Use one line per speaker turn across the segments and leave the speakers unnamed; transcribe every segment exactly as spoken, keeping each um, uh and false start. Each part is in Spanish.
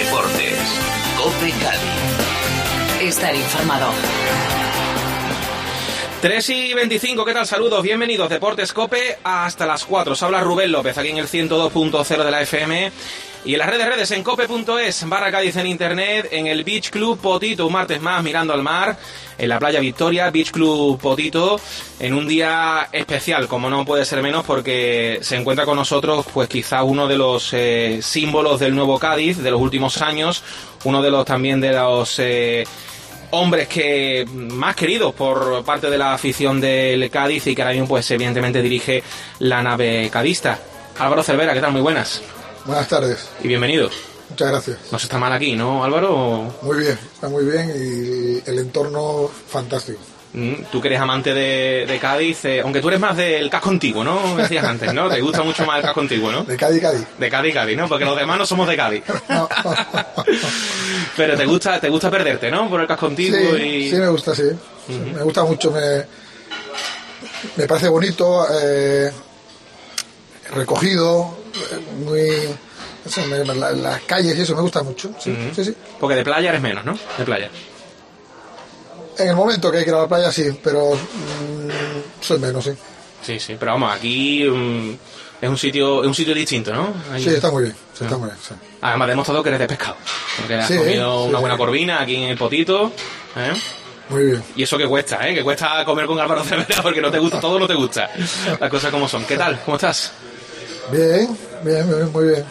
Deportes, COPE Cádiz.
Estar informado.
tres y veinticinco, ¿qué tal? Saludos, bienvenidos, Deportes COPE hasta las cuatro. Os habla Rubén López, aquí en el ciento dos punto cero de la F M y en las redes redes en cope punto es, barra Cádiz en internet, en el Beach Club Potito, un martes más mirando al mar, en la playa Victoria, Beach Club Potito, en un día especial, como no puede ser menos, porque se encuentra con nosotros, pues quizá uno de los eh, símbolos del nuevo Cádiz de los últimos años, uno de los también de los... Eh, hombres que más queridos por parte de la afición del Cádiz y que ahora mismo pues evidentemente dirige la nave cadista. Álvaro Cervera, ¿qué tal? Muy buenas.
Buenas tardes.
Y bienvenidos.
Muchas gracias.
No se está mal aquí, ¿no, Álvaro?
Muy bien, está muy bien y el entorno fantástico.
Tú que eres amante de, de Cádiz, eh, aunque tú eres más del casco antiguo, ¿no? Me decías antes, ¿no? Te gusta mucho más el casco antiguo, ¿no?
De Cádiz, Cádiz.
De Cádiz, Cádiz, ¿no? Porque los demás no somos de Cádiz.
No.
Pero te gusta, te gusta perderte, ¿no? Por el casco antiguo
sí,
y...
Sí, me gusta, sí. Uh-huh. Me gusta mucho, me, me parece bonito, eh, recogido, muy... No sé, me, la, las calles y eso me gusta mucho. Sí, uh-huh. sí, sí.
Porque de playa eres menos, ¿no? De playa.
En el momento que hay que ir a la playa, sí, pero mmm, soy menos, sí.
Sí, sí, pero vamos, aquí um, es un sitio es un sitio distinto, ¿no? Ahí...
Sí, está muy bien, sí, está muy bien, sí.
Además, demostrado que eres de pescado, porque has
sí,
comido
sí,
una
sí.
buena corvina aquí en el Potito, ¿eh?
Muy bien.
Y eso que cuesta, ¿eh? Que cuesta comer con Álvaro Cervera, porque no te gusta, todo no te gusta. Las cosas como son. ¿Qué tal? ¿Cómo estás?
Bien, bien, bien, muy bien.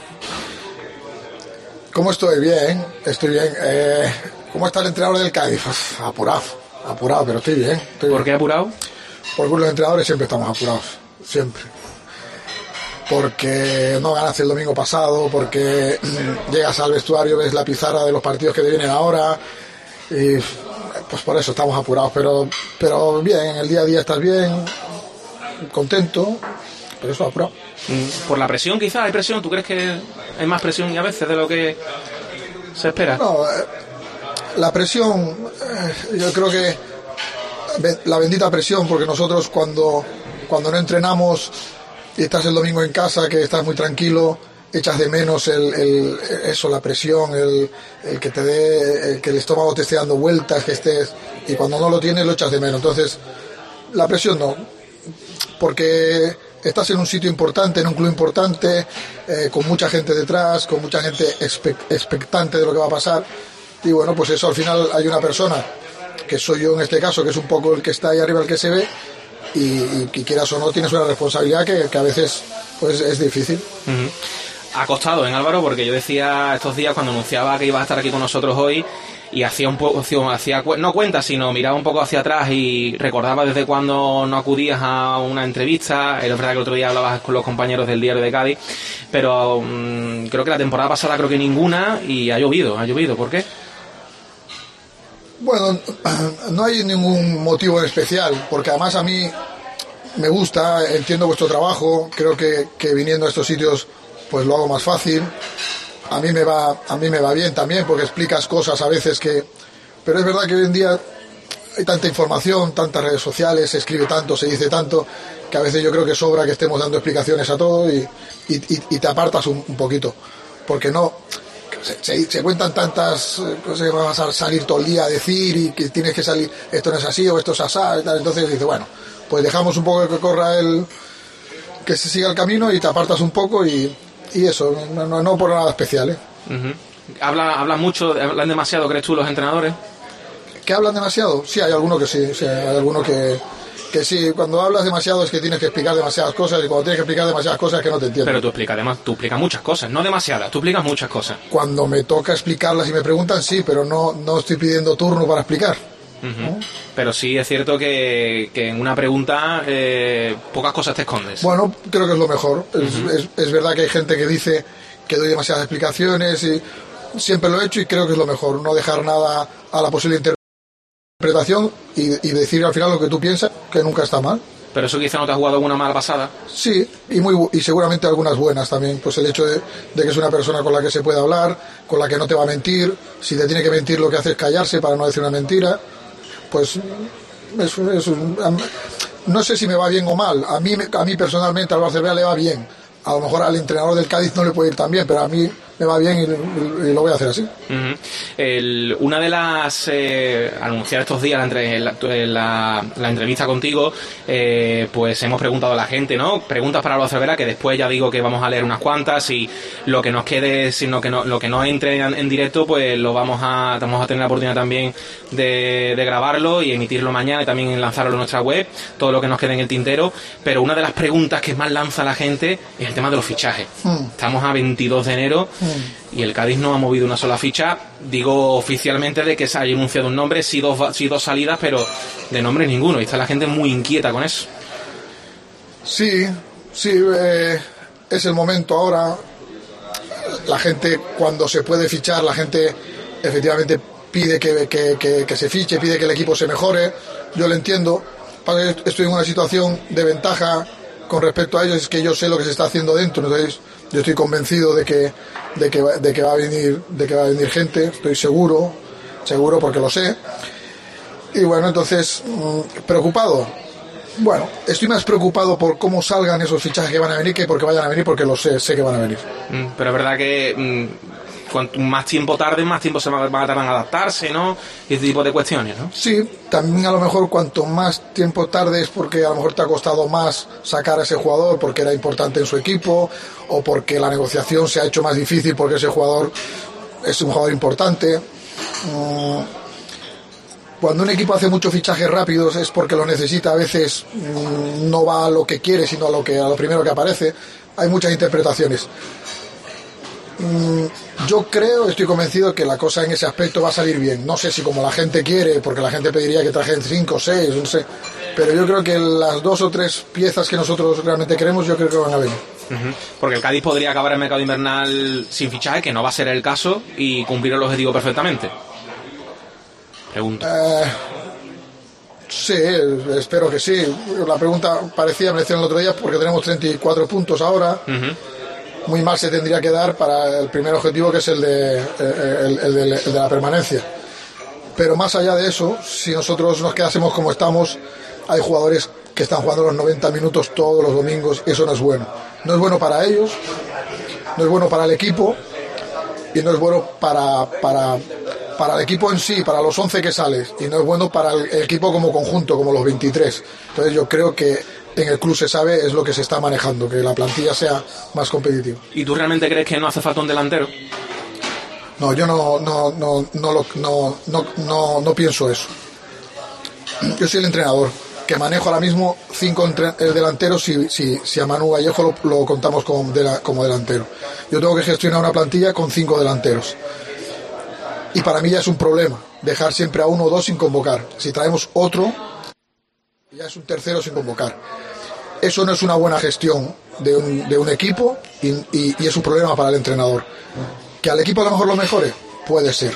¿Cómo estoy? Bien, estoy bien. Eh... ¿Cómo está el entrenador del Cádiz? Uf, apurado, apurado, pero estoy bien. Estoy
¿Por
bien.
qué apurado?
Porque los entrenadores siempre estamos apurados, siempre. Porque no ganaste el domingo pasado, porque llegas al vestuario, ves la pizarra de los partidos que te vienen ahora, y pues por eso estamos apurados, pero, pero bien, en el día a día estás bien, contento, pero eso apurado.
¿Por la presión quizás? ¿Hay presión? ¿Tú crees que hay más presión y a veces de lo que se espera?
No, eh, la presión, eh, yo creo que la bendita presión, porque nosotros cuando, cuando no entrenamos y estás el domingo en casa, que estás muy tranquilo, echas de menos el, el, eso, la presión, el, el que te dé, el que el estómago te esté dando vueltas, que estés, y cuando no lo tienes lo echas de menos. Entonces, la presión no, porque estás en un sitio importante, en un club importante, eh, con mucha gente detrás, con mucha gente expect, expectante de lo que va a pasar. Y bueno, pues eso, al final hay una persona, que soy yo en este caso, que es un poco el que está ahí arriba, el que se ve, y, y, y quieras o no, tienes una responsabilidad que, que a veces pues es difícil.
Uh-huh. Ha costado, ¿eh, Álvaro? Porque yo decía estos días, cuando anunciaba que ibas a estar aquí con nosotros hoy, y hacía un poco, hacía, no cuenta, sino miraba un poco hacia atrás y recordaba desde cuando no acudías a una entrevista. Es verdad que el otro día hablabas con los compañeros del Diario de Cádiz, pero um, creo que la temporada pasada creo que ninguna, y ha llovido, ha llovido. ¿Por qué?
Bueno, no hay ningún motivo en especial, porque además a mí me gusta, entiendo vuestro trabajo, creo que, que viniendo a estos sitios pues lo hago más fácil. A mí me va, a mí me va bien también, porque explicas cosas a veces que... Pero es verdad que hoy en día hay tanta información, tantas redes sociales, se escribe tanto, se dice tanto, que a veces yo creo que sobra que estemos dando explicaciones a todo y, y, y, y te apartas un, un poquito, porque no... Se, se, se cuentan tantas cosas que vas a salir todo el día a decir y que tienes que salir, esto no es así o esto es asá y tal. Entonces dice, bueno, pues dejamos un poco que corra el, que se siga el camino y te apartas un poco y, y eso, no, no, no por nada especial, ¿eh?
Uh-huh. Habla, hablan mucho, hablan demasiado, ¿crees tú, los entrenadores?
¿Que hablan demasiado? Sí, hay alguno que sí, sí hay alguno que... que sí, cuando hablas demasiado es que tienes que explicar demasiadas cosas, y cuando tienes que explicar demasiadas cosas es que no te entiendes.
Pero tú explicas, además, tú explicas muchas cosas, no demasiadas, tú explicas muchas cosas.
Cuando me toca explicarlas y me preguntan, sí, pero no, no estoy pidiendo turno para explicar.
Uh-huh.
¿No?
Pero sí es cierto que, que en una pregunta eh, pocas cosas te escondes.
Bueno, creo que es lo mejor.
Uh-huh.
Es, es, es verdad que hay gente que dice que doy demasiadas explicaciones y siempre lo he hecho y creo que es lo mejor, no dejar nada a la posible interpretación y, y decir al final lo que tú piensas, que nunca está mal.
Pero eso quizá no te ha jugado alguna mala pasada.
Sí, y muy y seguramente algunas buenas también. Pues el hecho de, de que es una persona con la que se puede hablar, con la que no te va a mentir. Si te tiene que mentir, lo que hace es callarse para no decir una mentira. Pues eso, eso, no sé si me va bien o mal. A mí, a mí personalmente, al Álvaro Cervera le va bien. A lo mejor al entrenador del Cádiz no le puede ir tan bien, pero a mí me va bien y, y, y lo voy a hacer así.
Uh-huh. El, una de las eh, anunciar estos días la, entre, la, la, la entrevista contigo, eh, pues hemos preguntado a la gente, ¿no? Preguntas para Álvaro Cervera, que después ya digo que vamos a leer unas cuantas, y lo que nos quede, sino que no, lo que no entre en, en directo, pues lo vamos a vamos a tener la oportunidad también de, de grabarlo y emitirlo mañana, y también lanzarlo en nuestra web, todo lo que nos quede en el tintero. Pero una de las preguntas que más lanza la gente es el tema de los fichajes. Mm. Estamos a veintidós de enero mm. y el Cádiz no ha movido una sola ficha. Digo oficialmente de que se haya anunciado un nombre, sí dos, sí dos salidas, pero de nombre ninguno, y está la gente muy inquieta con eso.
Sí, sí, eh, es el momento ahora. La gente, cuando se puede fichar, la gente efectivamente pide que, que, que, que se fiche, pide que el equipo se mejore. Yo lo entiendo. Estoy en una situación de ventaja con respecto a ellos, es que yo sé lo que se está haciendo dentro, entonces yo estoy convencido de que de que, de que va a venir de que va a venir gente, estoy seguro, seguro porque lo sé. Y bueno, entonces preocupado. Bueno, estoy más preocupado por cómo salgan esos fichajes que van a venir que porque vayan a venir, porque lo sé, sé que van a venir.
Pero es verdad que mm, cuanto más tiempo tarde, más tiempo se van a tardar en adaptarse, ¿no? Y este tipo de cuestiones, ¿no?
Sí, también a lo mejor cuanto más tiempo tarde es porque a lo mejor te ha costado más sacar a ese jugador porque era importante en su equipo, o porque la negociación se ha hecho más difícil porque ese jugador es un jugador importante. Mm. Cuando un equipo hace muchos fichajes rápidos es porque lo necesita, a veces mmm, no va a lo que quiere, sino a lo que a lo primero que aparece. Hay muchas interpretaciones. Mm, yo creo, estoy convencido que la cosa en ese aspecto va a salir bien. No sé si como la gente quiere, porque la gente pediría que trajen cinco o seis, no sé. Pero yo creo que las dos o tres piezas que nosotros realmente queremos, yo creo que van a venir.
Uh-huh. Porque el Cádiz podría acabar el mercado invernal sin fichaje, que no va a ser el caso, y cumplir el objetivo perfectamente. Pregunta.
Eh, sí, espero que sí. La pregunta parecía, me decían el otro día, porque tenemos treinta y cuatro puntos ahora. Uh-huh. Muy mal se tendría que dar para el primer objetivo, que es el de, el, el, de, el de la permanencia. Pero más allá de eso, si nosotros nos quedásemos como estamos, hay jugadores que están jugando los noventa minutos todos los domingos. Eso no es bueno. No es bueno para ellos, no es bueno para el equipo, y no es bueno para... para para el equipo en sí, para los once que sales, y no es bueno para el, el equipo como conjunto, como los veintitrés. Entonces yo creo que en el club se sabe, es lo que se está manejando, que la plantilla sea más competitiva.
¿Y tú realmente crees que no hace falta un delantero?
No, yo no no no no no no, no, no, no pienso eso. Yo soy el entrenador, que manejo ahora mismo cinco entre, delanteros si, si, si a Manu Vallejo lo, lo contamos como, de la, como delantero. Yo tengo que gestionar una plantilla con cinco delanteros. Y para mí ya es un problema dejar siempre a uno o dos sin convocar. Si traemos otro, ya es un tercero sin convocar. Eso no es una buena gestión de un, de un equipo, y, y, y es un problema para el entrenador. ¿Que al equipo a lo mejor lo mejore? Puede ser.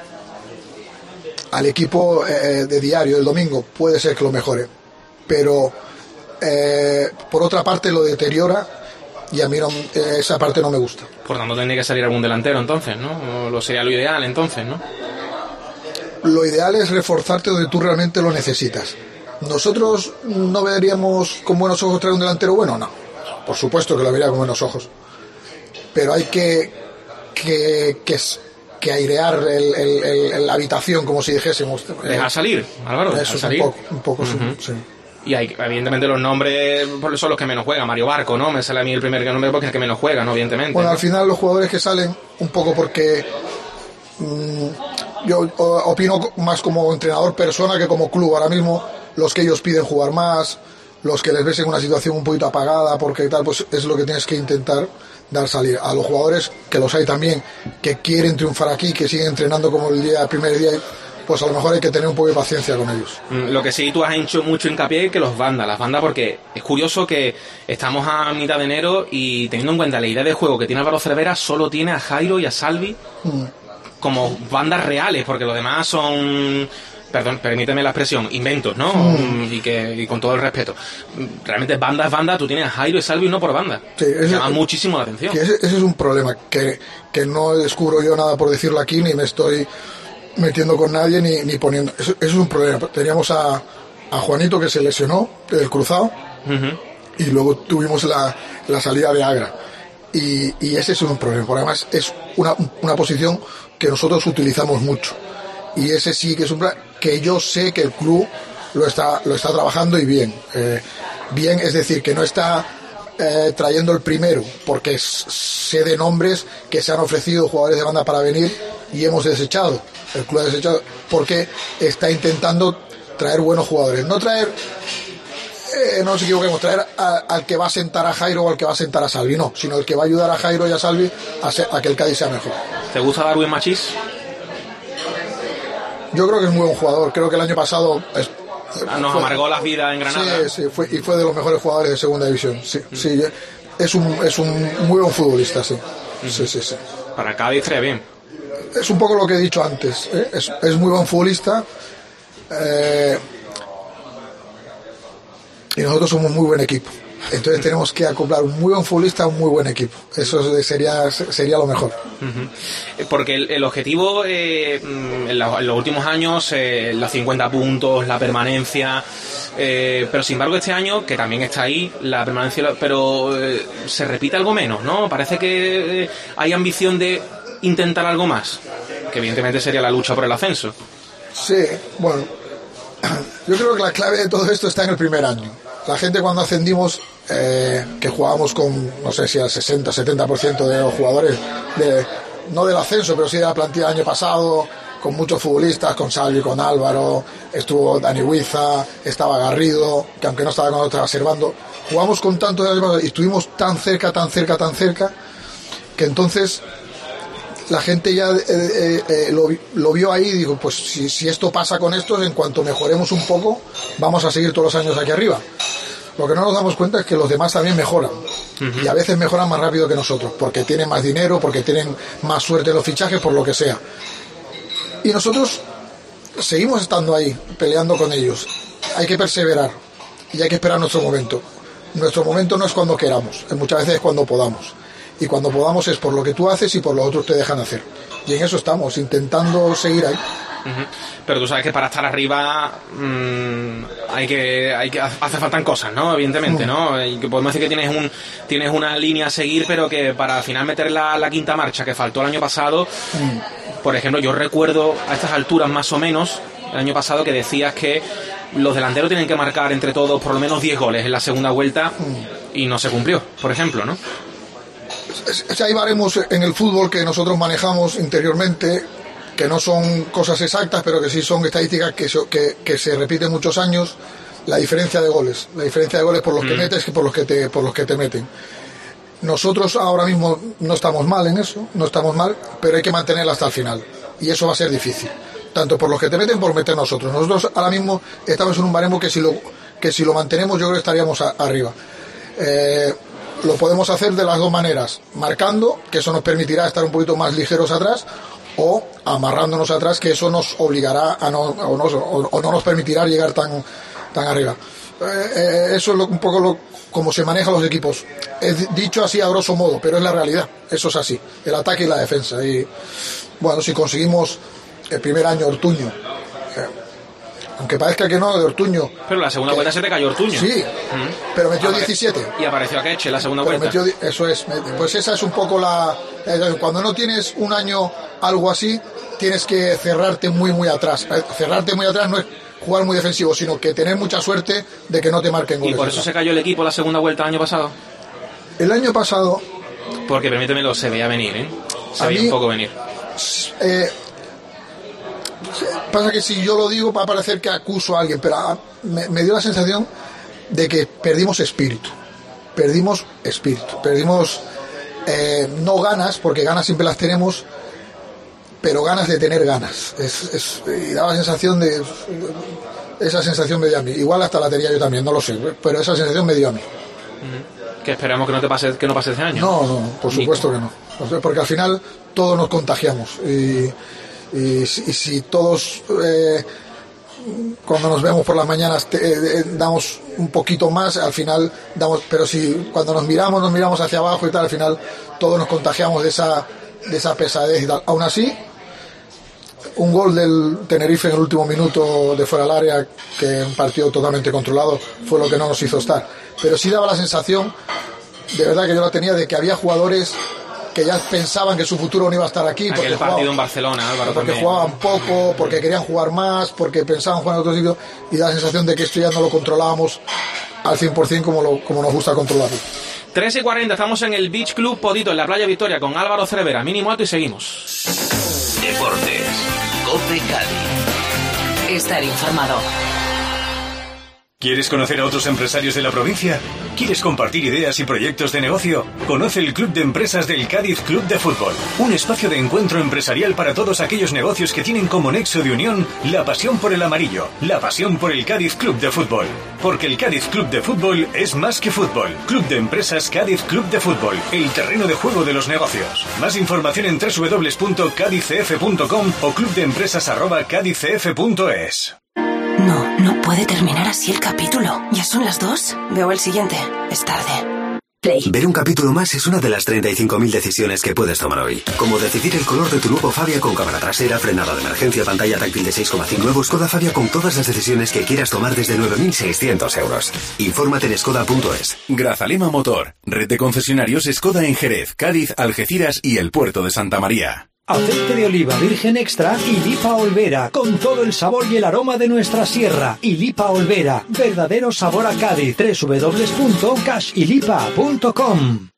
Al equipo eh, de diario, del domingo, puede ser que lo mejore. Pero eh, por otra parte lo deteriora, y a mí no, esa parte no me gusta.
Por tanto tendría que salir algún delantero entonces, ¿no? O lo sería lo ideal entonces, ¿no?
Lo ideal es reforzarte donde tú realmente lo necesitas. ¿Nosotros no veríamos con buenos ojos traer un delantero bueno? No, por supuesto que lo vería con buenos ojos. Pero hay que que, que, que airear el, el, el, la habitación, como si dijésemos.
Dejar salir, Álvaro, dejar
Eso
salir.
Un poco, un poco uh-huh. sí.
Y hay, evidentemente los nombres son los que menos juegan. Mario Barco, ¿no? Me sale a mí el primer nombre porque es el que menos juega, ¿no? Evidentemente.
Bueno,
¿no?
Al final los jugadores que salen, un poco porque mmm, yo opino más como entrenador persona que como club. Ahora mismo los que ellos piden jugar más, los que les ves en una situación un poquito apagada porque tal, pues es lo que tienes que intentar dar salir. A los jugadores, que los hay también, que quieren triunfar aquí, que siguen entrenando como el día el primer día, pues a lo mejor hay que tener un poco de paciencia con ellos.
Lo que sí tú has hecho mucho hincapié es que los bandas, las bandas, porque es curioso que estamos a mitad de enero y teniendo en cuenta la idea de juego que tiene Álvaro Cervera, solo tiene a Jairo y a Salvi mm. como bandas reales, porque los demás son, perdón, permíteme la expresión, inventos, ¿no? Mm. Y que y con todo el respeto. Realmente banda es banda, tú tienes a Jairo y Salvi no por banda.
Sí, ese,
llama muchísimo la atención.
Que ese, ese es un problema, que, que no descubro yo nada por decirlo aquí, ni me estoy metiendo con nadie ni, ni poniendo, eso, eso es un problema. Teníamos a, a Juanito, que se lesionó el cruzado, uh-huh. y luego tuvimos la, la salida de Agra, y, y ese es un problema, porque además es una, una posición que nosotros utilizamos mucho, y ese sí que es un problema que yo sé que el club lo está, lo está trabajando y bien, eh, bien, es decir, que no está eh, trayendo el primero, porque sé de nombres que se han ofrecido jugadores de banda para venir y hemos desechado, el club ha desechado, porque está intentando traer buenos jugadores, no traer, eh, no nos equivoquemos, traer a, al que va a sentar a Jairo o al que va a sentar a Salvi, no, sino el que va a ayudar a Jairo y a Salvi a, ser, a que el Cádiz sea mejor.
¿Te gusta Darwin Machís?
Yo creo que es muy buen jugador, creo que el año pasado es,
nos fue, amargó las vidas en Granada.
Sí, sí, fue, y fue de los mejores jugadores de segunda división, sí, mm. sí, es un, es un muy buen futbolista, sí, mm. sí, sí, sí.
Para Cádiz estaría bien.
Es un poco lo que he dicho antes, ¿eh? es, es muy buen futbolista, eh, y nosotros somos muy buen equipo, entonces tenemos que acoplar un muy buen futbolista a un muy buen equipo, eso sería, sería lo mejor.
Uh-huh. Porque el, el objetivo eh, en, la, en los últimos años, eh, los cincuenta puntos, la permanencia, eh, pero sin embargo este año, que también está ahí, la permanencia, pero eh, se repite algo menos, ¿no? Parece que eh, hay ambición de intentar algo más, que evidentemente sería la lucha por el ascenso.
Sí, bueno, yo creo que la clave de todo esto está en el primer año. La gente cuando ascendimos, eh, que jugábamos con, no sé si al sesenta, setenta por ciento de los jugadores, de, no del ascenso, pero sí de la plantilla del año pasado, con muchos futbolistas, con Salvi, con Álvaro, estuvo Dani Huiza, estaba Garrido, que aunque no estaba con nosotros, estaba Servando. Jugamos con tantos y estuvimos tan cerca, tan cerca, tan cerca, que entonces la gente ya eh, eh, eh, lo, lo vio ahí y dijo, pues si, si esto pasa con estos, en cuanto mejoremos un poco, vamos a seguir todos los años aquí arriba. Lo que no nos damos cuenta es que los demás también mejoran, uh-huh. y a veces mejoran más rápido que nosotros, porque tienen más dinero, porque tienen más suerte en los fichajes, por lo que sea. Y nosotros seguimos estando ahí, peleando con ellos. Hay que perseverar y hay que esperar nuestro momento. Nuestro momento no es cuando queramos, muchas veces es cuando podamos. Y cuando podamos es por lo que tú haces y por lo que otros te dejan hacer. Y en eso estamos, intentando seguir ahí.
Uh-huh. Pero tú sabes que para estar arriba mmm, hay que hay que hace faltan cosas, ¿no? Evidentemente, uh-huh. ¿no? Y que podemos decir que tienes un tienes una línea a seguir, pero que para al final meter la, la quinta marcha que faltó el año pasado, uh-huh. por ejemplo, yo recuerdo a estas alturas más o menos el año pasado que decías que los delanteros tienen que marcar entre todos por lo menos diez goles en la segunda vuelta, uh-huh. y no se cumplió, por ejemplo, ¿no?
Hay baremos en el fútbol que nosotros manejamos interiormente, que no son cosas exactas, pero que sí son estadísticas que, que, que se repiten muchos años, la diferencia de goles, la diferencia de goles por los mm. que metes que por los que te por los que te meten. Nosotros ahora mismo no estamos mal en eso, no estamos mal, pero hay que mantenerla hasta el final, y eso va a ser difícil, tanto por los que te meten por meter nosotros. Nosotros ahora mismo estamos en un baremo que si lo que si lo mantenemos yo creo que estaríamos a, arriba. Eh, Lo podemos hacer de las dos maneras, marcando, que eso nos permitirá estar un poquito más ligeros atrás, o amarrándonos atrás, que eso nos obligará a no, o, no, o no nos permitirá llegar tan, tan arriba. Eh, eh, eso es lo, un poco lo, como se manejan los equipos. Es dicho así a grosso modo, pero es la realidad, eso es así, el ataque y la defensa. Y bueno, si conseguimos el primer año Ortuño, eh, aunque parezca que no, de Ortuño.
Pero la segunda que, vuelta se te cayó Ortuño.
Sí, uh-huh. pero metió Apare- diecisiete.
Y apareció Akeche la segunda
pero
vuelta.
Metió, eso es, pues esa es un poco la... Cuando no tienes un año algo así, tienes que cerrarte muy, muy atrás. Cerrarte muy atrás no es jugar muy defensivo, sino que tener mucha suerte de que no te marquen goles.
¿Y por eso se cayó el equipo la segunda vuelta el año pasado?
El año pasado...
Porque, permítemelo, se veía venir, ¿eh? Se veía mí, un poco venir.
Eh... Pasa que si yo lo digo va a parecer que acuso a alguien, pero me, me dio la sensación de que perdimos espíritu, perdimos espíritu, perdimos eh, no ganas, porque ganas siempre las tenemos, pero ganas de tener ganas. Es, es, y daba la sensación de, esa sensación me dio a mí. Igual hasta la tenía yo también, no lo sé, pero esa sensación me dio a mí.
Que esperamos que no te pase, que no pase ese año.
No, no, por supuesto que no, porque al final todos nos contagiamos y Y si, y si todos eh, cuando nos vemos por las mañanas te, eh, damos un poquito más, al final damos, pero si cuando nos miramos nos miramos hacia abajo y tal, al final todos nos contagiamos de esa de esa pesadez y tal. Aún así, un gol del Tenerife en el último minuto de fuera del área, que un partido totalmente controlado, fue lo que no nos hizo estar, pero sí daba la sensación de verdad que yo la tenía, de que había jugadores que ya pensaban que su futuro no iba a estar aquí.
Aquel partido jugaban, en Barcelona, Álvaro,
porque
también.
jugaban poco, porque querían jugar más, porque pensaban jugar en otro sitio, y da la sensación de que esto ya no lo controlábamos al cien por ciento como, lo, como nos gusta controlarlo.
tres y cuarenta, estamos en el Beach Club Potito, en la Playa Victoria, con Álvaro Cervera, mínimo alto, y seguimos.
Deportes, COPE Cádiz.
Estar informado.
¿Quieres conocer a otros empresarios de la provincia? ¿Quieres compartir ideas y proyectos de negocio? Conoce el Club de Empresas del Cádiz Club de Fútbol, un espacio de encuentro empresarial para todos aquellos negocios que tienen como nexo de unión la pasión por el amarillo, la pasión por el Cádiz Club de Fútbol. Porque el Cádiz Club de Fútbol es más que fútbol. Club de Empresas Cádiz Club de Fútbol, el terreno de juego de los negocios. Más información en doble u doble u doble u punto cádiz c f punto com o clubdeempresas arroba cádiz c f punto es.
No, no puede terminar así el capítulo. ¿Ya son las dos? Veo el siguiente. Es tarde. Play.
Ver un capítulo más es una de las treinta y cinco mil decisiones que puedes tomar hoy. Como decidir el color de tu nuevo Fabia con cámara trasera, frenada de emergencia, pantalla táctil de seis coma cinco. Nuevo Skoda Fabia con todas las decisiones que quieras tomar desde nueve mil seiscientos euros. Infórmate en skoda punto es.
Grazalema Motor. Red de concesionarios Skoda en Jerez, Cádiz, Algeciras y el Puerto de Santa María.
Aceite de oliva virgen extra y Lipa Olvera, con todo el sabor y el aroma de nuestra sierra. Y Lipa Olvera, verdadero sabor a Cádiz. doble u doble u doble u punto cash y lipa punto com.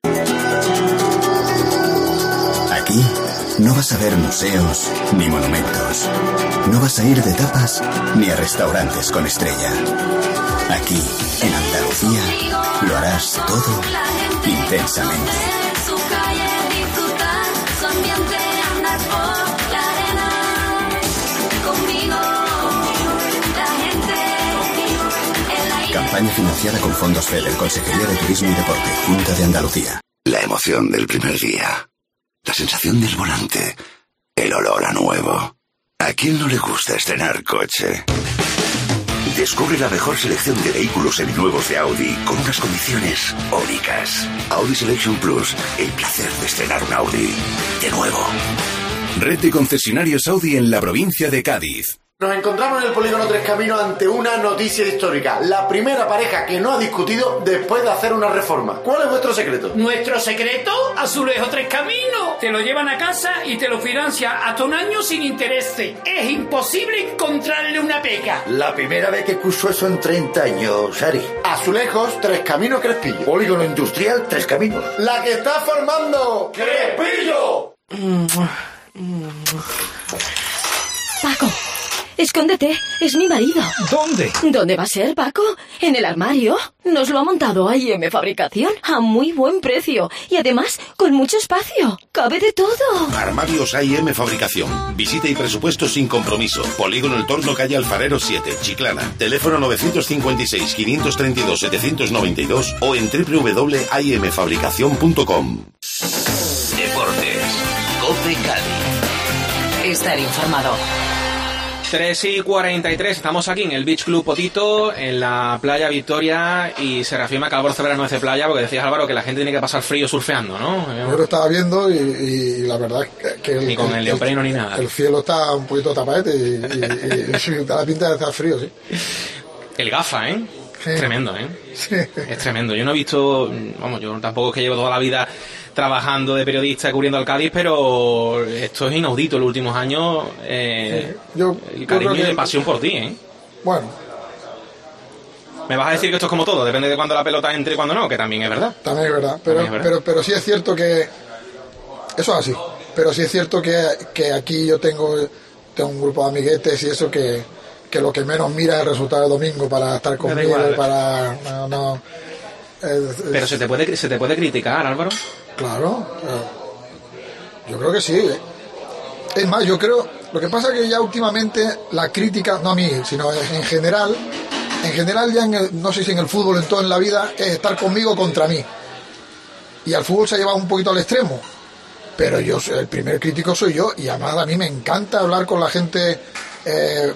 Aquí no vas a ver museos ni monumentos. No vas a ir de tapas ni a restaurantes con estrella. Aquí, en Andalucía, lo harás todo intensamente. Campaña financiada con fondos FEDER, Consejería de Turismo y Deporte, Junta de Andalucía.
La emoción del primer día, la sensación del volante, el olor a nuevo. ¿A quién no le gusta estrenar coche? Descubre la mejor selección de vehículos seminuevos de Audi con unas condiciones únicas. Audi Selection Plus, el placer de estrenar un Audi de nuevo.
Red de concesionarios Audi en la provincia de Cádiz.
Nos encontramos en el Polígono Tres Caminos ante una noticia histórica. La primera pareja que no ha discutido después de hacer una reforma. ¿Cuál es vuestro secreto?
¿Nuestro secreto? Azulejo Tres Caminos. Te lo llevan a casa y te lo financia hasta un año sin intereses. Es imposible encontrarle una pega.
La primera vez que escucho eso en treinta años, Sari. Azulejos Tres Caminos Crespillo. Polígono Industrial Tres Caminos. ¡La que está formando! ¡Crespillo!
Paco. Escóndete, es mi marido.
¿Dónde?
¿Dónde va a ser, Paco? ¿En el armario? Nos lo ha montado A I M Fabricación a muy buen precio y además con mucho espacio. Cabe de todo.
Armarios A I M Fabricación. Visita y presupuesto sin compromiso. Polígono El Torno, calle Alfarero siete, Chiclana. Teléfono nueve cinco seis, cinco tres dos, siete nueve dos o en doble u doble u doble u punto i m fabricación punto com.
Deportes, COPE Cádiz.
Estar informado.
tres y cuarenta y tres, estamos aquí en el Beach Club Potito, en la Playa Victoria, y se reafirma que Álvaro Cervera no es de playa, porque decías, Álvaro, que la gente tiene que pasar frío surfeando, ¿no?
Yo lo estaba viendo y, y la verdad que, que el,
ni con el neopreno ni nada.
El cielo está un poquito tapadete y, y, y, y da la pinta de estar frío, sí.
El gafa, ¿eh?
Sí.
Es tremendo, ¿eh?
Sí.
Es tremendo. Yo no he visto, vamos, yo tampoco es que llevo toda la vida trabajando de periodista cubriendo al Cádiz, pero esto es inaudito en los últimos años. Eh,
sí. Yo,
el cariño
yo
y la
que...
pasión por ti, ¿eh?
Bueno.
Me vas a decir que esto es como todo, depende de cuándo la pelota entre y cuándo no, que también es verdad.
También es verdad, pero,
es verdad.
pero, pero sí es cierto que eso es así. Pero sí es cierto que, que aquí yo tengo, tengo un grupo de amiguetes y eso que, que lo que menos mira es el resultado del domingo para estar conmigo, igual, para... No, no, es,
pero
es,
se te puede se te puede criticar, Álvaro.
Claro, yo creo que sí. Es más, yo creo, lo que pasa es que ya últimamente la crítica, no a mí, sino en general, en general ya en el, no sé si en el fútbol, en todo en la vida, es estar conmigo contra mí. Y al fútbol se ha llevado un poquito al extremo. Pero yo, el primer crítico soy yo, y además a mí me encanta hablar con la gente. Eh,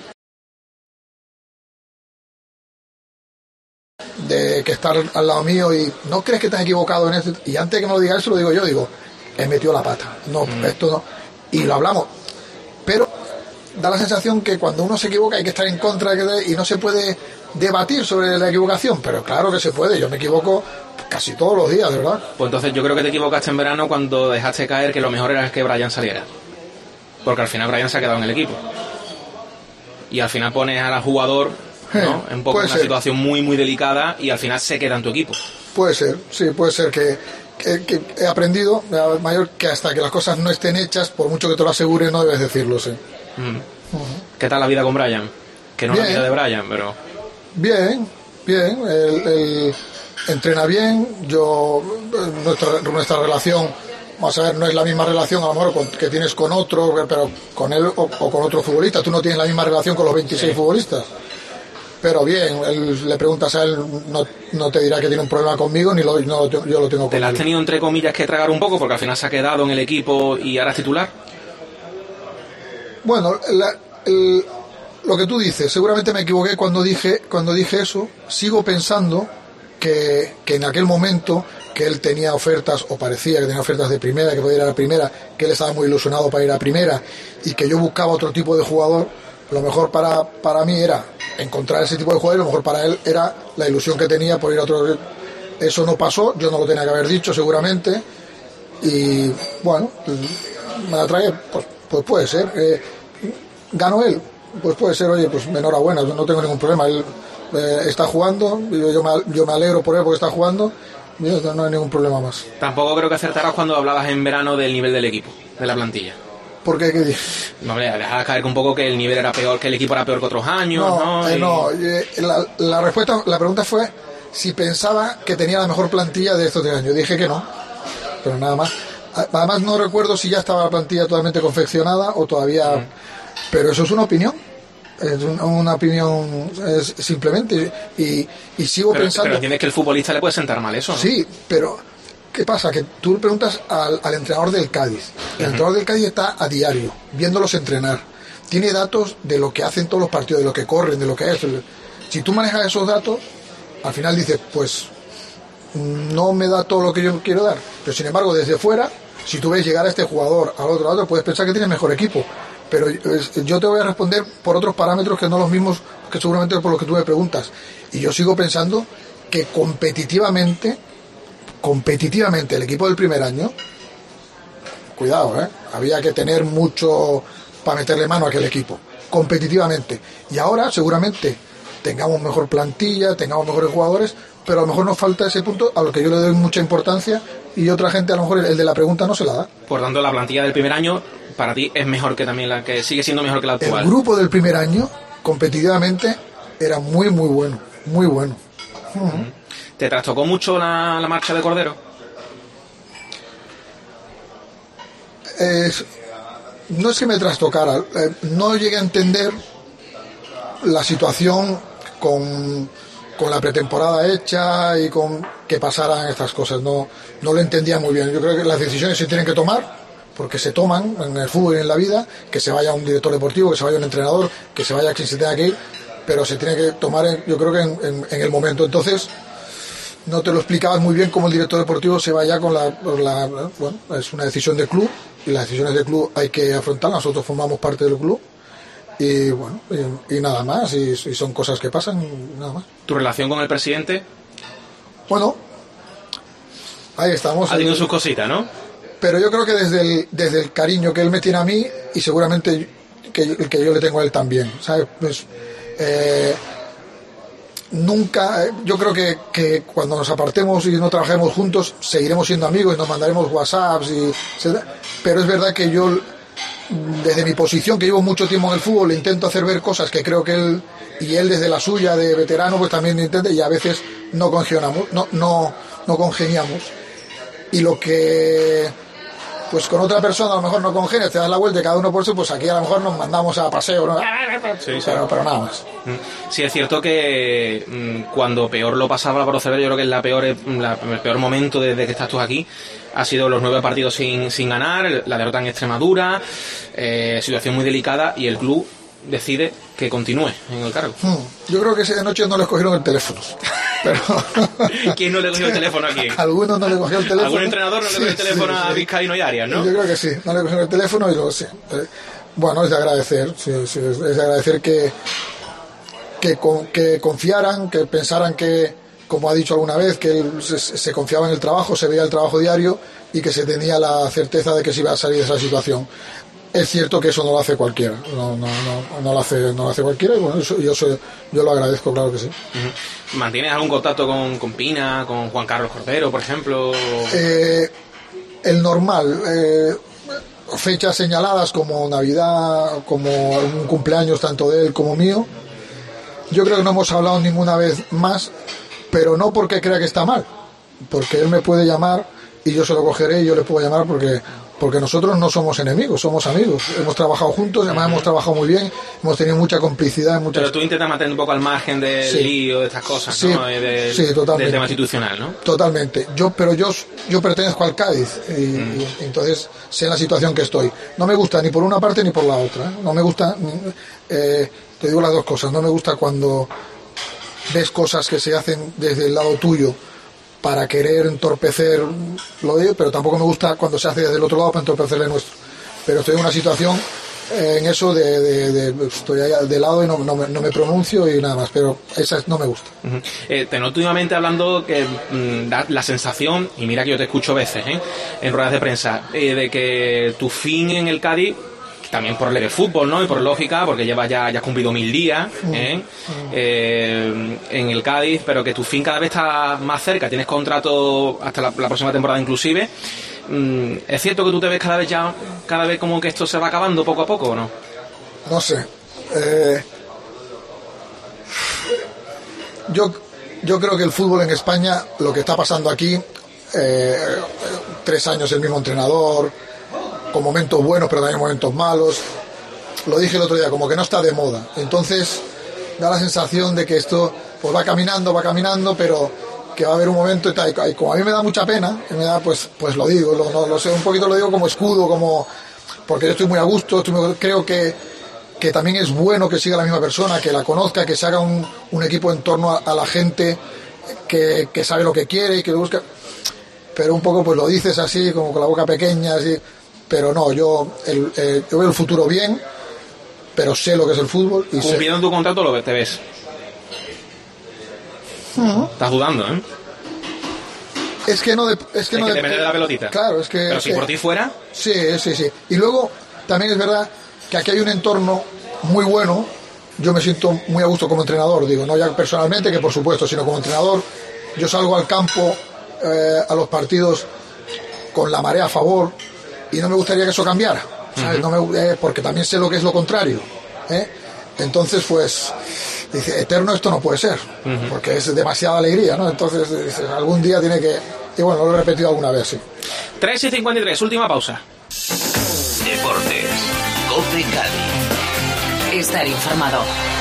de que estar al lado mío y no crees que te has equivocado en esto, y antes de que me lo diga eso lo digo yo, digo he metido la pata, no, mm. esto no, y lo hablamos, pero da la sensación que cuando uno se equivoca hay que estar en contra y no se puede debatir sobre la equivocación, pero claro que se puede. Yo me equivoco casi todos los días, de verdad.
Pues entonces yo creo que te equivocaste en verano cuando dejaste caer que lo mejor era que Brian saliera, porque al final Brian se ha quedado en el equipo y al final pones al jugador, ¿no? Un poco en una ser. situación muy muy delicada y al final se queda en tu equipo.
Puede ser, sí, puede ser que, que, que he aprendido, mayor, que hasta que las cosas no estén hechas, por mucho que te lo asegure, no debes decirlo, sí.
Mm. Uh-huh. ¿Qué tal la vida con Brian? Que no bien. La vida de Brian, pero...
Bien, bien, él, él entrena bien, yo, nuestra, nuestra relación, vamos a ver, no es la misma relación a lo mejor con, que tienes con otro, pero con él o, o con otro futbolista. Tú no tienes la misma relación con los veintiséis sí. futbolistas. Pero bien, él, le preguntas a él, no, no te dirá que tiene un problema conmigo, ni lo, no, yo, yo lo tengo con
¿Te
él.
la has tenido entre comillas que tragar un poco porque al final se ha quedado en el equipo y ahora es titular?
Bueno, la, el, lo que tú dices, seguramente me equivoqué cuando dije cuando dije eso. Sigo pensando que, que en aquel momento que él tenía ofertas, o parecía que tenía ofertas de primera, que podía ir a la primera, que él estaba muy ilusionado para ir a primera y que yo buscaba otro tipo de jugador. Lo mejor para, para mí era encontrar ese tipo de jugador y lo mejor para él era la ilusión que tenía por ir a otro. Eso no pasó, yo no lo tenía que haber dicho seguramente y bueno, me la trae, pues, pues puede ser. Eh, ganó él, pues puede ser, oye, pues enhorabuena, no tengo ningún problema. Él eh, está jugando, yo, yo, me, yo me alegro por él porque está jugando, yo, no hay ningún problema más.
Tampoco creo que acertaras cuando hablabas en verano del nivel del equipo, de la plantilla.
¿Por qué? ¿Qué dices?
No, hombre, dejabas caer un poco que el nivel era peor, que el equipo era peor que otros años, ¿no?
No, eh,
y...
no eh, la, la respuesta, la pregunta fue si pensaba que tenía la mejor plantilla de estos tres años. Dije que no, pero nada más. Además no recuerdo si ya estaba la plantilla totalmente confeccionada o todavía... Mm. Pero eso es una opinión. Es una, una opinión es simplemente. Y, y sigo
pero,
pensando...
Pero entiendes que el futbolista le puede sentar mal eso, ¿no?
Sí, pero... ¿Qué pasa? Que tú le preguntas al, al entrenador del Cádiz. El uh-huh. entrenador del Cádiz está a diario, viéndolos entrenar. Tiene datos de lo que hacen todos los partidos, de lo que corren, de lo que es. Si tú manejas esos datos, al final dices, pues no me da todo lo que yo quiero dar. Pero sin embargo, desde fuera, si tú ves llegar a este jugador al otro lado, puedes pensar que tiene mejor equipo. Pero yo te voy a responder por otros parámetros que no los mismos que seguramente por los que tú me preguntas. Y yo sigo pensando que competitivamente... competitivamente el equipo del primer año, cuidado, ¿eh? Había que tener mucho para meterle mano a aquel equipo, competitivamente. Y ahora seguramente tengamos mejor plantilla, tengamos mejores jugadores, pero a lo mejor nos falta ese punto a lo que yo le doy mucha importancia y otra gente a lo mejor el de la pregunta no se la da.
Por tanto, la plantilla del primer año para ti es mejor que también la que sigue siendo mejor que la actual.
El grupo del primer año competitivamente era muy muy bueno, muy bueno. Uh-huh.
¿Te trastocó mucho la, la marcha de Cordero?
Es, no es que me trastocara, eh, no llegué a entender la situación con, con la pretemporada hecha y con que pasaran estas cosas. No, no lo entendía muy bien. Yo creo que las decisiones se tienen que tomar, porque se toman en el fútbol y en la vida, que se vaya un director deportivo, que se vaya un entrenador, que se vaya quien se tenga que ir, pero se tiene que tomar, en, yo creo que en, en, en el momento. Entonces, no te lo explicabas muy bien cómo el director deportivo se vaya con la, la... Bueno, es una decisión del club, y las decisiones del club hay que afrontarlas. Nosotros formamos parte del club, y bueno, y, y nada más, y, y son cosas que pasan, nada más.
¿Tu relación con el presidente?
Bueno, ahí estamos.
Ha tenido sus cositas, ¿no?
Pero yo creo que desde el, desde el cariño que él me tiene a mí, y seguramente que, el que yo le tengo a él también, ¿sabes? Pues... Eh, nunca, yo creo que, que cuando nos apartemos y no trabajemos juntos seguiremos siendo amigos y nos mandaremos whatsapps y, pero es verdad que yo desde mi posición, que llevo mucho tiempo en el fútbol, le intento hacer ver cosas que creo que él, y él desde la suya de veterano pues también intenta, y a veces no congeniamos, no, no, no congeniamos, y lo que pues con otra persona a lo mejor no congenias, te das la vuelta y cada uno por eso, pues aquí a lo mejor nos mandamos a paseo, ¿no?
Sí, sí.
Pero, pero nada más.
Sí, es cierto que mmm, cuando peor lo pasaba Álvaro Cervera, yo creo que es la peor, la, el peor momento desde que estás tú aquí ha sido los nueve partidos sin, sin ganar, la derrota en Extremadura, eh, situación muy delicada, y el club decide que continúe en el cargo.
Hmm. Yo creo que esa noche no les cogieron el teléfono. Pero...
¿Quién no le cogió el teléfono aquí?
Algunos no le cogió el teléfono.
¿Algún entrenador no le cogió el teléfono
sí,
a
sí.
Vizcaíno y Arias, no?
Yo creo que sí, no le cogieron el teléfono y lo sé. Bueno, es de agradecer, sí, sí, es de agradecer que, que, con, que confiaran, que pensaran que, como ha dicho alguna vez, que él se, se confiaba en el trabajo, se veía el trabajo diario y que se tenía la certeza de que se iba a salir de esa situación. Es cierto que eso no lo hace cualquiera, no, no, no, no lo hace, no lo hace cualquiera, y bueno, eso, yo, soy, yo lo agradezco, claro que sí.
¿Mantienes algún contacto con, con Pina, con Juan Carlos Cordero, por ejemplo?
Eh, el normal, eh, fechas señaladas como Navidad, como un cumpleaños tanto de él como mío. Yo creo que no hemos hablado ninguna vez más, pero no porque crea que está mal, porque él me puede llamar y yo se lo cogeré y yo le puedo llamar porque... porque nosotros no somos enemigos, somos amigos. Hemos trabajado juntos, además hemos trabajado muy bien, hemos tenido mucha complicidad. Muchas...
Pero tú intentas mantener un poco al margen del
sí.
lío, de estas cosas,
sí.
¿no? De,
sí, totalmente.
Del tema institucional, ¿no?
Totalmente. Yo, pero yo, yo pertenezco al Cádiz y, mm. y entonces sé la situación que estoy. No me gusta ni por una parte ni por la otra. ¿eh? No me gusta, eh, te digo las dos cosas, no me gusta cuando ves cosas que se hacen desde el lado tuyo para querer entorpecer lo de ellos, pero tampoco me gusta cuando se hace desde el otro lado para entorpecer el nuestro. Pero estoy en una situación eh, en eso de, de, de estoy ahí de lado y no, no, me, no me pronuncio y nada más, pero esa no me gusta.
Uh-huh. eh, te noto últimamente hablando que mmm, da la sensación, y mira que yo te escucho veces ¿eh? en ruedas de prensa, eh, de que tu fin en el Cádiz, también por ley de fútbol, ¿no? Y por lógica, porque llevas ya, ya has cumplido mil días ¿eh? Mm. Eh, en el Cádiz, pero que tu fin cada vez está más cerca, tienes contrato hasta la, la próxima temporada inclusive. Mm, ¿Es cierto que tú te ves cada vez ya, cada vez como que esto se va acabando poco a poco o no?
No sé. Eh, yo, yo creo que el fútbol en España, lo que está pasando aquí, eh, tres años el mismo entrenador, con momentos buenos pero también momentos malos, lo dije el otro día, como que no está de moda, entonces da la sensación de que esto pues va caminando, va caminando, pero que va a haber un momento y tal, y como a mí me da mucha pena, me da, pues, pues lo digo, lo, no, lo sé, un poquito lo digo como escudo, como porque yo estoy muy a gusto, estoy muy, creo que, que también es bueno que siga la misma persona, que la conozca, que se haga un, un equipo en torno a, a la gente que, que sabe lo que quiere y que lo busca, pero un poco pues lo dices así, como con la boca pequeña, así. Pero no, yo, el, eh, yo veo el futuro bien, pero sé lo que es el fútbol. Y
cumpliendo
sé...
tu contrato lo que te ves.
Uh-huh.
Estás dudando, ¿eh?
Es que no... De, es que
es
no
que
de,
depende de la pelotita.
Claro, es que...
Pero si
que,
por ti fuera...
Sí, sí, sí. Y luego, también es verdad que aquí hay un entorno muy bueno. Yo me siento muy a gusto como entrenador, digo, no ya personalmente, que por supuesto, sino como entrenador. Yo salgo al campo, eh, a los partidos, con la marea a favor... y no me gustaría que eso cambiara, ¿sabes? Uh-huh. No me, eh, porque también sé lo que es lo contrario, ¿eh? Entonces pues dice, eterno esto no puede ser, uh-huh. porque es demasiada alegría, ¿no? Entonces dice, algún día tiene que, y bueno, lo he repetido alguna vez, sí.
tres y cincuenta y tres, última pausa.
Deportes, COPE Cádiz.
Estar informado.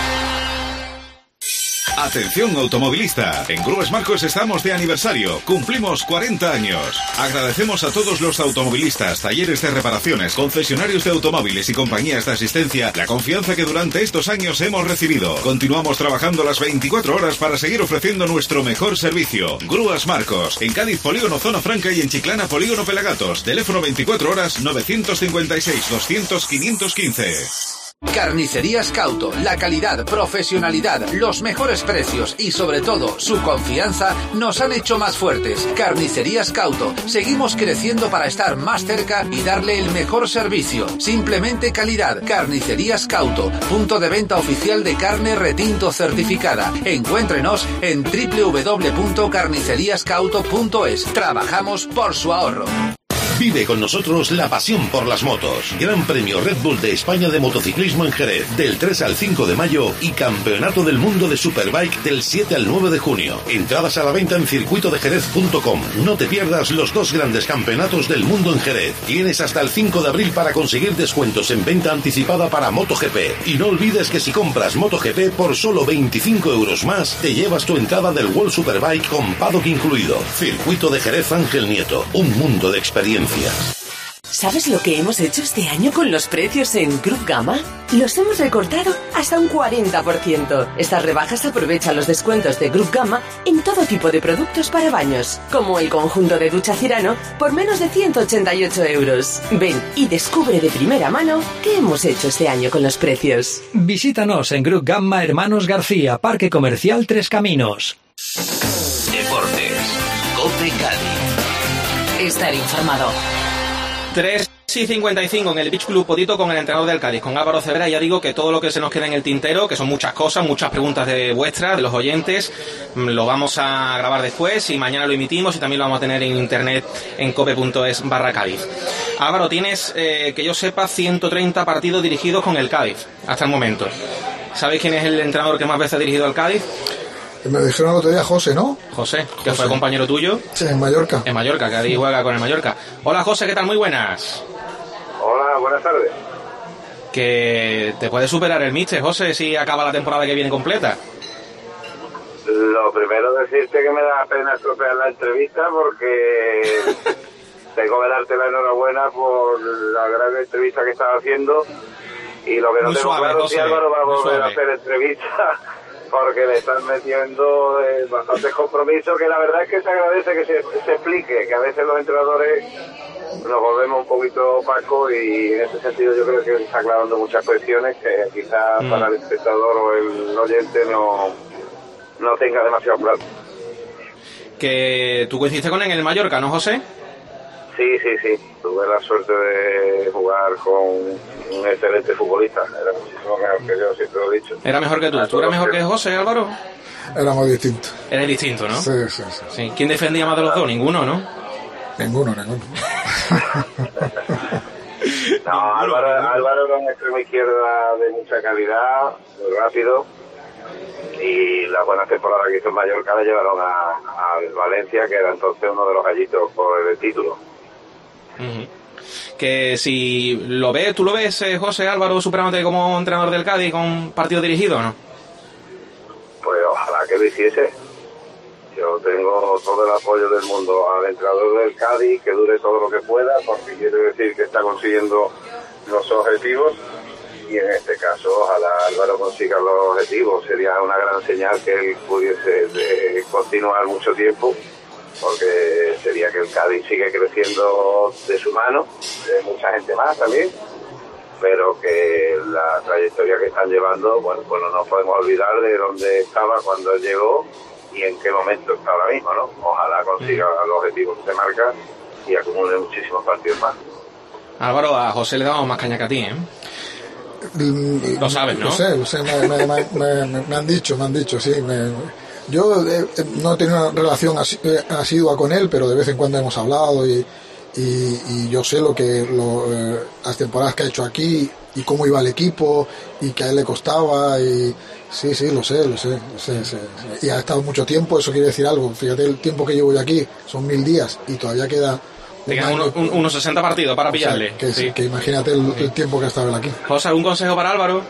Atención automovilista, en Grúas Marcos estamos de aniversario, cumplimos cuarenta años. Agradecemos a todos los automovilistas, talleres de reparaciones, concesionarios de automóviles y compañías de asistencia la confianza que durante estos años hemos recibido. Continuamos trabajando las veinticuatro horas para seguir ofreciendo nuestro mejor servicio. Grúas Marcos, en Cádiz Polígono Zona Franca y en Chiclana Polígono Pelagatos. Teléfono veinticuatro horas novecientos cincuenta y seis doscientos quinientos quince.
Carnicerías Cauto, la calidad, profesionalidad, los mejores precios y sobre todo su confianza nos han hecho más fuertes. Carnicerías Cauto, seguimos creciendo para estar más cerca y darle el mejor servicio. Simplemente calidad. Carnicerías Cauto, punto de venta oficial de carne retinto certificada. Encuéntrenos en doble u doble u doble u punto carnicerías cauto punto es. Trabajamos por su ahorro.
Vive con nosotros la pasión por las motos. Gran Premio Red Bull de España de motociclismo en Jerez, del tres al cinco de mayo, y Campeonato del Mundo de Superbike del siete al nueve de junio. Entradas a la venta en circuito de jerez punto com. No te pierdas los dos grandes campeonatos del mundo en Jerez. Tienes hasta el cinco de abril para conseguir descuentos en venta anticipada para MotoGP. Y no olvides que si compras MotoGP por solo veinticinco euros más, te llevas tu entrada del World Superbike con paddock incluido. Circuito de Jerez Ángel Nieto, un mundo de experiencia.
¿Sabes lo que hemos hecho este año con los precios en Club Gamma? Los hemos recortado hasta un cuarenta por ciento. Estas rebajas aprovechan los descuentos de Club Gamma en todo tipo de productos para baños, como el conjunto de ducha Cirano por menos de ciento ochenta y ocho euros. Ven y descubre de primera mano qué hemos hecho este año con los precios.
Visítanos en Club Gamma Hermanos García, Parque Comercial Tres Caminos.
Deportes. COPE Cádiz.
Estar informado.
tres y cincuenta y cinco en el Beach Club Potito con el entrenador del Cádiz, con Álvaro Cervera. Ya digo que todo lo que se nos queda en el tintero, que son muchas cosas, muchas preguntas de vuestras, de los oyentes, lo vamos a grabar después y mañana lo emitimos y también lo vamos a tener en internet en cope.es barra Cádiz. Álvaro, tienes, eh, que yo sepa, ciento treinta partidos dirigidos con el Cádiz hasta el momento. ¿Sabéis quién es el entrenador que más veces ha dirigido al Cádiz?
Me dijeron el otro día José, ¿no?
José, que
José.
fue compañero tuyo.
Sí, en Mallorca.
En Mallorca, Cádiz juega con el Mallorca. Hola José, ¿qué tal? Muy buenas.
Hola, buenas tardes.
Que te puede superar el míster, José, si acaba la temporada que viene completa.
Lo primero decirte que me da pena estropear la entrevista porque tengo que darte la enhorabuena por la gran entrevista que estás haciendo y lo que no
Muy
tengo
suave,
claro
José,
si Álvaro va a
muy
volver a
suave.
hacer entrevistas porque le están metiendo eh, bastantes compromisos que la verdad es que se agradece que se, se explique, que a veces los entrenadores nos volvemos un poquito opacos y en ese sentido yo creo que se está aclarando muchas cuestiones que quizás
Mm.
para el espectador o el oyente no, no tenga demasiado claro.
Que tú coincidiste con él en el Mallorca, ¿no, José?
Sí, sí, sí. Tuve la suerte de jugar con un excelente futbolista. Era muchísimo mejor que yo, siempre lo he dicho.
Era mejor que tú. ¿Tú eras mejor que José, Álvaro?
Éramos distintos.
Eres distinto, ¿no?
Sí, sí, sí.
Sí. ¿Quién defendía más de los dos? Ninguno, ¿no?
Ninguno, ninguno.
No, Álvaro, Álvaro era un extremo izquierda de mucha calidad, muy rápido. Y las buenas temporadas que hizo en Mallorca le llevaron a, al Valencia, que era entonces uno de los gallitos por el título.
Ujú. Que si lo ves, ¿tú lo ves, eh, José, Álvaro, superándote como entrenador del Cádiz con partido dirigido o no?
Pues ojalá que lo hiciese. Yo tengo todo el apoyo del mundo al entrenador del Cádiz, que dure todo lo que pueda, porque quiere decir que está consiguiendo los objetivos. Y en este caso, ojalá Álvaro consiga los objetivos. Sería una gran señal que él pudiese de continuar mucho tiempo, porque sería que el Cádiz sigue creciendo de su mano, de mucha gente más también, pero que la trayectoria que están llevando, bueno, pues no nos podemos olvidar de dónde estaba cuando él llegó y en qué momento está ahora mismo, ¿no? Ojalá consiga los objetivos que se marca y acumule muchísimos partidos más.
Álvaro, a José le damos más caña que a ti, ¿eh? Lo sabes, ¿no?
Lo sé, lo sé, me, me, me, me, me han dicho, me han dicho, sí. Me, yo eh, no he tenido una relación asi, eh, asidua con él, pero de vez en cuando hemos hablado y, y, y yo sé lo que lo, eh, las temporadas que ha hecho aquí y cómo iba el equipo y que a él le costaba y sí, sí, lo sé, lo sé, lo sé, sé, sé. Y ha estado mucho tiempo, eso quiere decir algo. Fíjate el tiempo que llevo yo aquí, son mil días y todavía queda...
Te quedan unos, un, unos sesenta partidos para pillarle.
O sea, que,
sí.
que imagínate el, el tiempo que ha estado él aquí.
José, ¿algún consejo para Álvaro?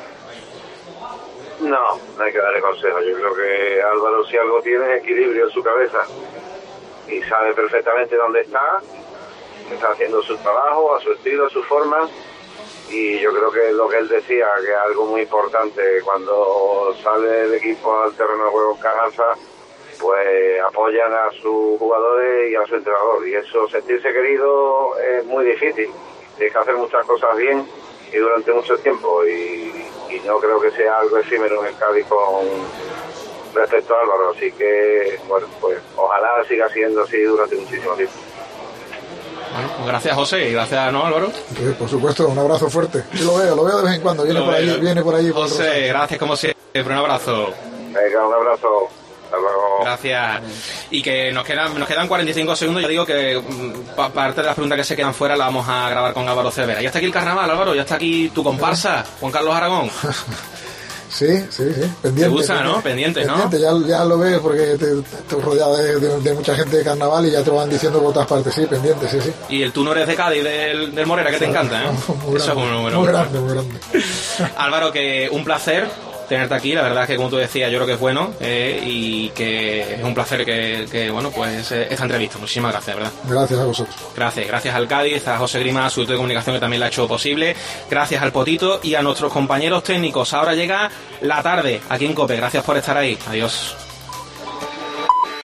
No, no hay que darle consejo. Yo creo que Álvaro, si algo tiene, es equilibrio en su cabeza y sabe perfectamente dónde está, está haciendo su trabajo, a su estilo, a su forma, y yo creo que lo que él decía, que es algo muy importante, cuando sale el equipo al terreno de juego en Carranza, pues apoyan a sus jugadores y a su entrenador, y eso, sentirse querido, es muy difícil. Tienes que hacer muchas cosas bien y durante mucho tiempo, y, y no creo que sea algo efímero en el Cádiz con respecto a Álvaro, así que, bueno, pues ojalá siga siendo así durante muchísimo tiempo.
Bueno, pues gracias, José, y gracias, ¿no, Álvaro?
Sí, por supuesto, un abrazo fuerte. Yo lo veo, lo veo de vez en cuando, viene
Lo
por
veo.
allí, viene por allí. Por
José,
otros-
gracias como siempre, un abrazo.
Venga, un abrazo. Hasta luego.
Gracias. Y que nos quedan nos quedan cuarenta y cinco segundos. Yo digo que mm, pa- parte de las preguntas que se quedan fuera la vamos a grabar con Álvaro Cervera. Ya está aquí el carnaval, Álvaro, ya está aquí tu comparsa, Juan Carlos Aragón.
Sí, sí, sí, pendiente.
Te gusta, ¿no? Pendiente, ¿no?
Pendiente, ya, ya lo ves porque te, te rodeado de, de, de mucha gente de carnaval y ya te lo van diciendo por todas partes. Sí, pendiente, sí, sí.
Y el tú no eres de Cádiz, del, del Morera, que te encanta, ¿eh?
Muy
Eso es
grande,
bueno, bueno.
muy grande, muy grande.
Álvaro, que un placer tenerte aquí. La verdad es que, como tú decías, yo creo que es bueno eh, y que es un placer que, que bueno, pues eh, esta entrevista. Muchísimas gracias, ¿verdad?
Gracias a vosotros.
Gracias, gracias al Cádiz, a José Grima, a su de comunicación, que también la ha hecho posible. Gracias al Potito y a nuestros compañeros técnicos. Ahora llega la tarde aquí en COPE. Gracias por estar ahí. Adiós.